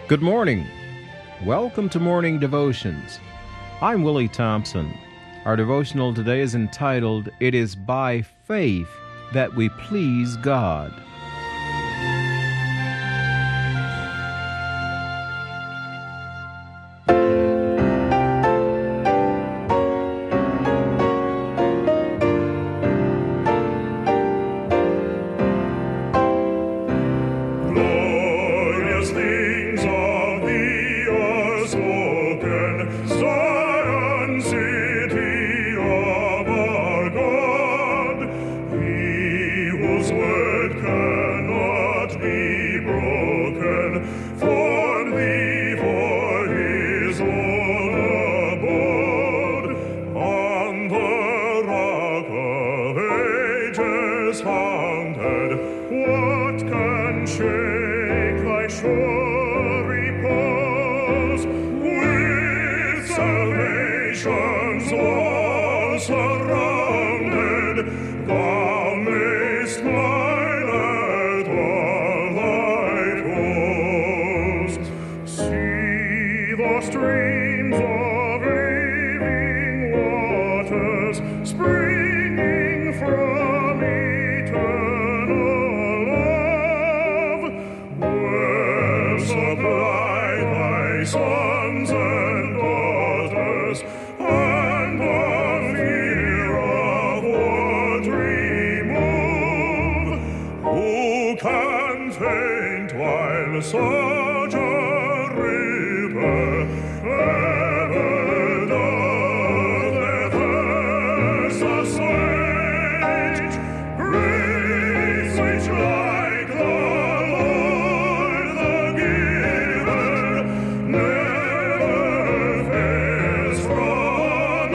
Good morning. Welcome to Morning Devotions. I'm Willie Thompson. Our devotional today is entitled, "It is by Faith that we Please God." Founded, what can shake thy sure repose? With salvation's wall surrounded, thou mayst smile at all thy foes. See the streams of living waters springing from eternal love, where supply thy sons and daughters, and the fear of want remove. Who can faint while such a river ever doth their thirst assuage? Grace which like the Lord the giver never fails from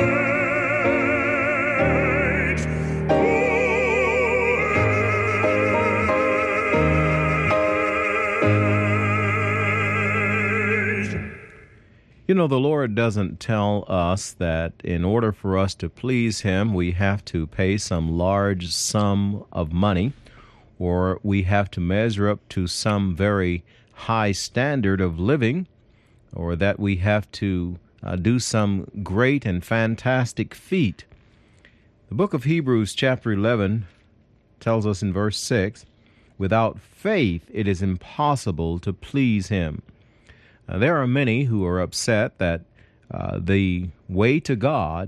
age to age. You know, the Lord doesn't tell us that in order for us to please Him, we have to pay some large sum of money, or we have to measure up to some very high standard of living, or that we have to do some great and fantastic feat. The book of Hebrews chapter 11 tells us in verse 6, "Without faith it is impossible to please Him." There are many who are upset that the way to God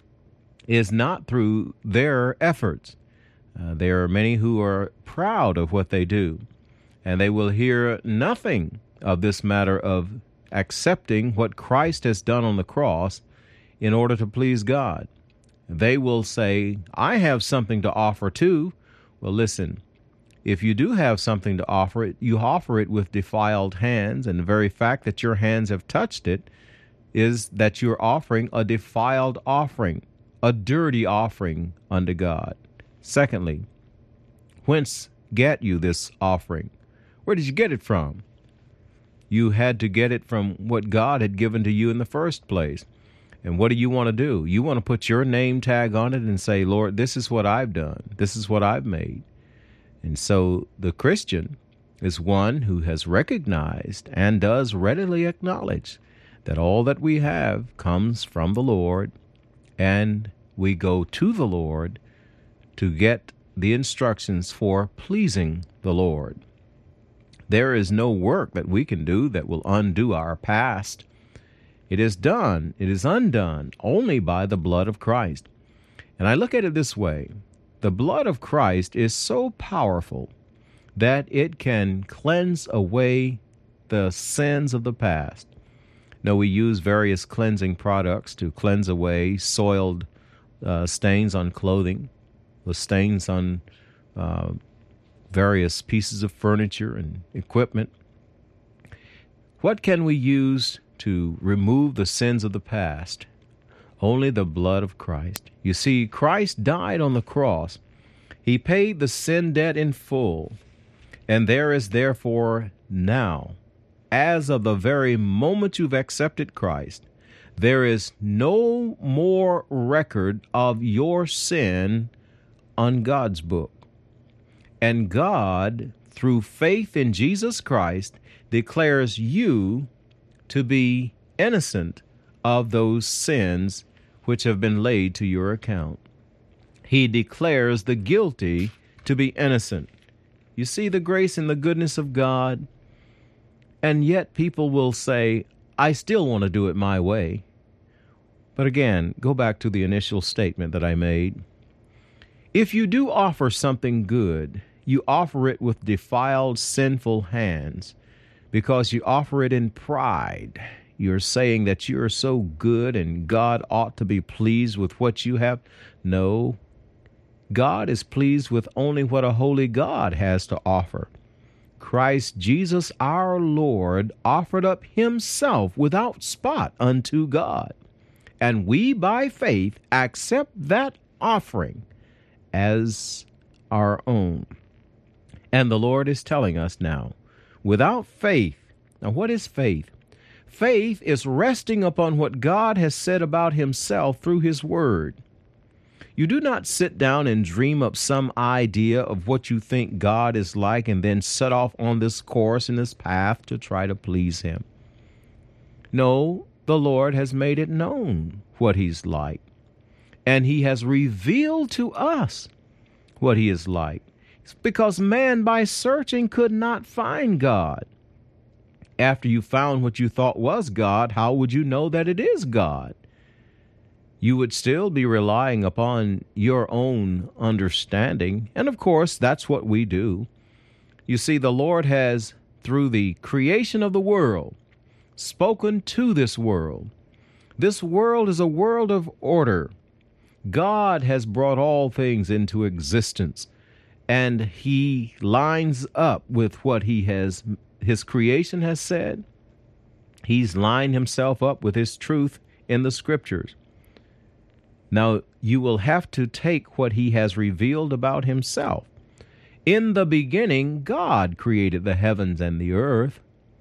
is not through their efforts. There are many who are proud of what they do, and they will hear nothing of this matter of accepting what Christ has done on the cross in order to please God. They will say, "I have something to offer too." Well, listen. If you do have something to offer it, you offer it with defiled hands, and the very fact that your hands have touched it is that you're offering a defiled offering, a dirty offering unto God. Secondly, whence get you this offering? Where did you get it from? You had to get it from what God had given to you in the first place. And what do you want to do? You want to put your name tag on it and say, "Lord, this is what I've done. This is what I've made." And so the Christian is one who has recognized and does readily acknowledge that all that we have comes from the Lord, and we go to the Lord to get the instructions for pleasing the Lord. There is no work that we can do that will undo our past. It is done, it is undone only by the blood of Christ. And I look at it this way. The blood of Christ is so powerful that it can cleanse away the sins of the past. Now, we use various cleansing products to cleanse away soiled stains on clothing, the stains on various pieces of furniture and equipment. What can we use to remove the sins of the past? Only the blood of Christ. You see, Christ died on the cross. He paid the sin debt in full. And there is therefore now, as of the very moment you've accepted Christ, there is no more record of your sin on God's book. And God, through faith in Jesus Christ, declares you to be innocent of those sins which have been laid to your account. He declares the guilty to be innocent. You see the grace and the goodness of God? And yet people will say, I still want to do it my way. But again, go back to the initial statement that I made. If you do offer something good, you offer it with defiled, sinful hands because you offer it in pride. You're saying that you're so good and God ought to be pleased with what you have. No, God is pleased with only what a holy God has to offer. Christ Jesus our Lord offered up himself without spot unto God. And we by faith accept that offering as our own. And the Lord is telling us now, without faith, now what is faith? Faith is resting upon what God has said about himself through his word. You do not sit down and dream up some idea of what you think God is like and then set off on this course and this path to try to please him. No, the Lord has made it known what he's like, and he has revealed to us what he is like. It's because man by searching could not find God. After you found what you thought was God, how would you know that it is God? You would still be relying upon your own understanding. And of course, that's what we do. You see, the Lord has, through the creation of the world, spoken to this world. This world is a world of order. God has brought all things into existence, and he lines up with what his creation has said. He's lined himself up with his truth in the scriptures. Now, you will have to take what he has revealed about himself. In the beginning, God created the heavens and the earth.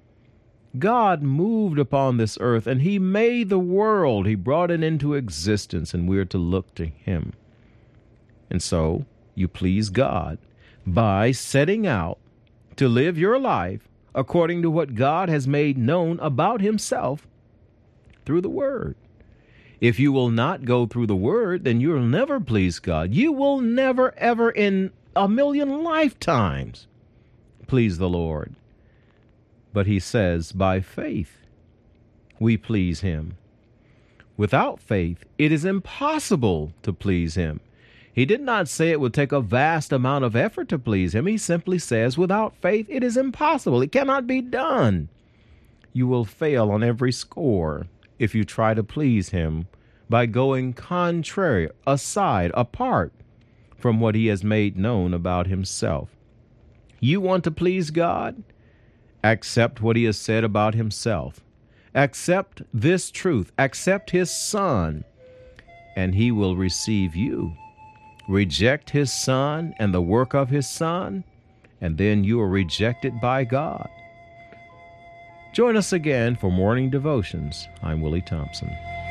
God moved upon this earth, and he made the world. He brought it into existence, and we're to look to him. And so, you please God by setting out to live your life according to what God has made known about himself through the Word. If you will not go through the Word, then you'll never please God. You will never, ever in a million lifetimes please the Lord. But he says, by faith, we please him. Without faith, it is impossible to please him. He did not say it would take a vast amount of effort to please him. He simply says, without faith, it is impossible. It cannot be done. You will fail on every score if you try to please him by going contrary, aside, apart from what he has made known about himself. You want to please God? Accept what he has said about himself. Accept this truth. Accept his Son, and he will receive you. Reject his Son and the work of his Son, and then you are rejected by God. Join us again for Morning Devotions. I'm Willie Thompson.